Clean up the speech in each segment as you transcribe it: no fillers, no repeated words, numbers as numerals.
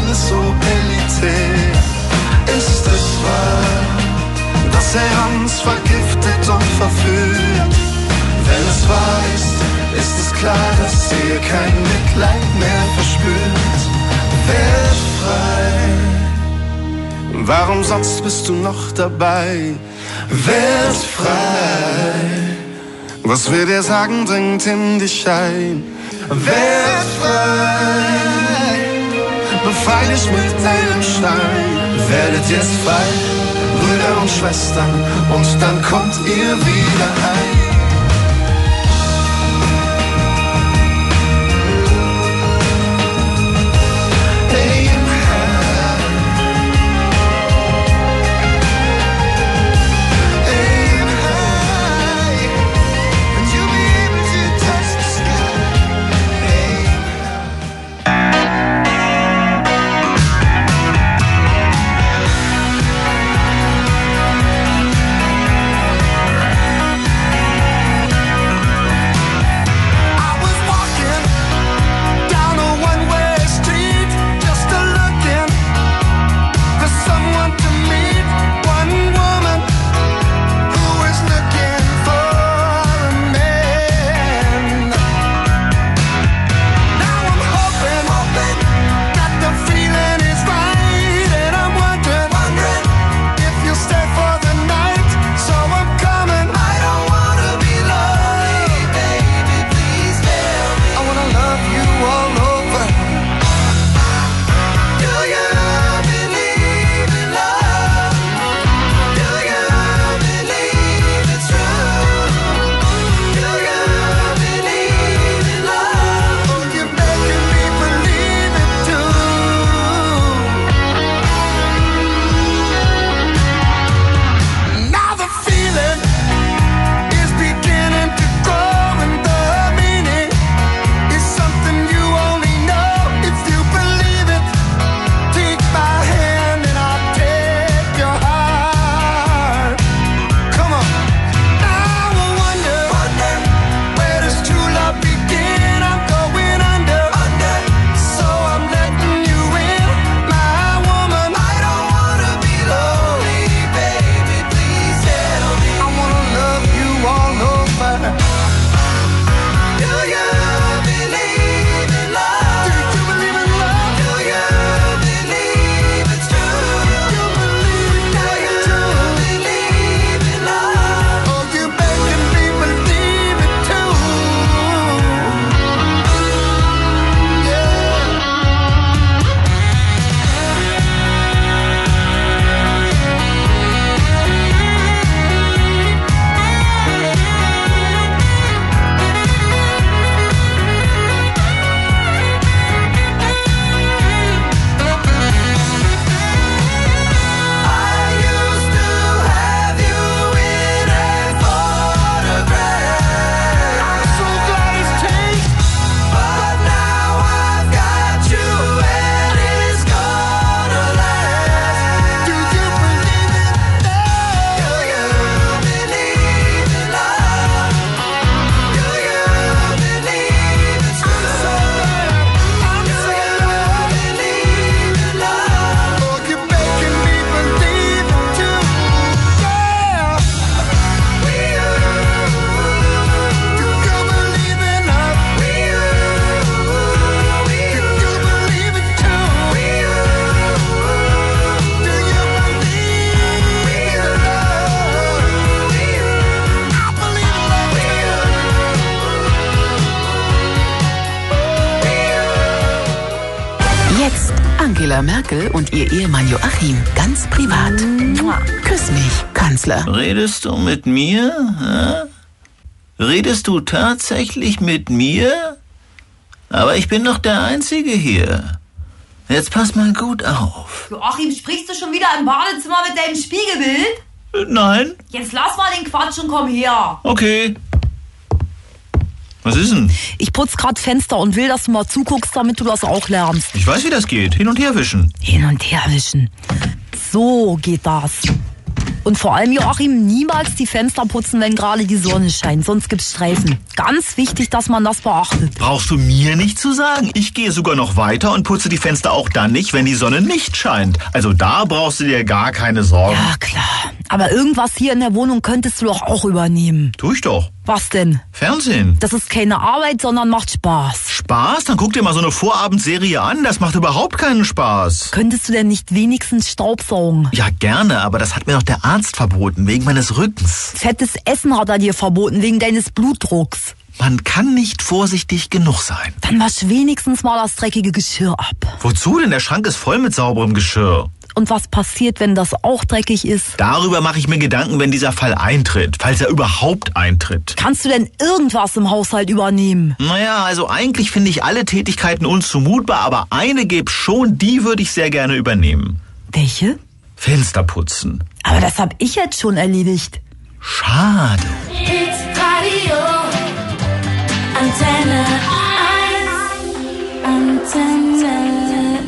alles so elitär. Ist es wahr, dass er uns vergiftet und verführt? Wenn es wahr ist es klar, dass ihr kein Mitleid mehr verspürt. Werd frei, warum sonst bist du noch dabei? Werd frei, was wir dir sagen, dringt in dich ein. Werd frei, befrei dich mit einem Stein. Werdet jetzt frei, Brüder und Schwestern, und dann kommt ihr wieder heim. Angela Merkel und ihr Ehemann Joachim ganz privat. Küss mich, Kanzler. Redest du mit mir? Redest du tatsächlich mit mir? Aber ich bin doch der Einzige hier. Jetzt pass mal gut auf. Joachim, sprichst du schon wieder im Badezimmer mit deinem Spiegelbild? Nein. Jetzt lass mal den Quatsch und komm her. Okay. Was ist denn? Ich putz grad Fenster und will, dass du mal zuguckst, damit du das auch lernst. Ich weiß, wie das geht. Hin und her wischen. Hin und her wischen. So geht das. Und vor allem, Joachim, niemals die Fenster putzen, wenn gerade die Sonne scheint, sonst gibt's Streifen. Ganz wichtig, dass man das beachtet. Brauchst du mir nicht zu sagen. Ich gehe sogar noch weiter und putze die Fenster auch dann nicht, wenn die Sonne nicht scheint. Also da brauchst du dir gar keine Sorgen. Ja, klar. Aber irgendwas hier in der Wohnung könntest du doch auch übernehmen. Tu ich doch. Was denn? Fernsehen. Das ist keine Arbeit, sondern macht Spaß. Spaß? Dann guck dir mal so eine Vorabendserie an. Das macht überhaupt keinen Spaß. Könntest du denn nicht wenigstens Staubsaugen? Ja, gerne, aber das hat mir doch der Arzt verboten, wegen meines Rückens. Fettes Essen hat er dir verboten, wegen deines Blutdrucks. Man kann nicht vorsichtig genug sein. Dann wasch wenigstens mal das dreckige Geschirr ab. Wozu denn? Der Schrank ist voll mit sauberem Geschirr. Und was passiert, wenn das auch dreckig ist? Darüber mache ich mir Gedanken, wenn dieser Fall eintritt, falls er überhaupt eintritt. Kannst du denn irgendwas im Haushalt übernehmen? Naja, also eigentlich finde ich alle Tätigkeiten unzumutbar, aber eine gibt's schon, die würde ich sehr gerne übernehmen. Welche? Fenster putzen. Aber das habe ich jetzt schon erledigt. Schade. It's Radio Antenne 1. Antenne 1.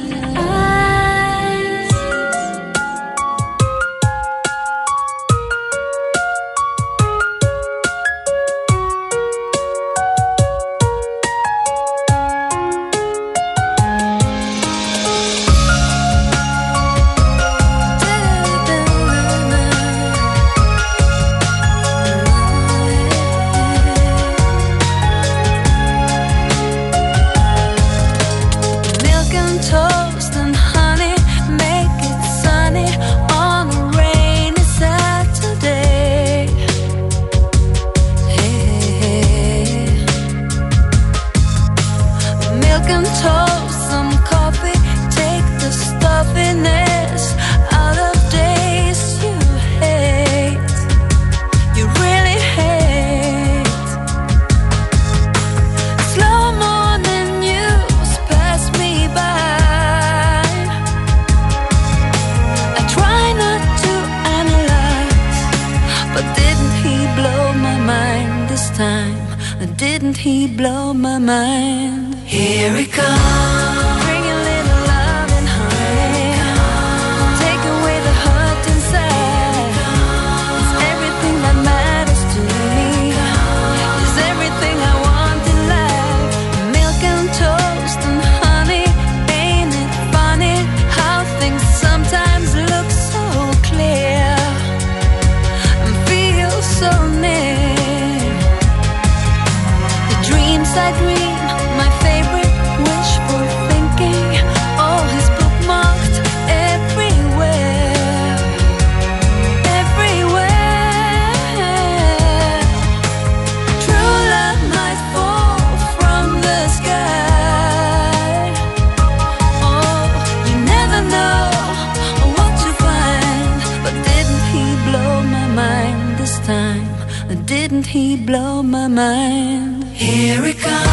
Didn't he blow my mind? Here he comes. Bring a little love and honey. Take away the hurt inside. It's everything that matters to me. It's everything I want in life. Milk and toast and honey. Ain't it funny how things sometimes look so clear and feel so near? I dream, my favorite wish for thinking. All is bookmarked everywhere, everywhere. True love might fall from the sky. Oh, you never know what you find. But didn't he blow my mind this time? Didn't he blow my mind? Here it comes.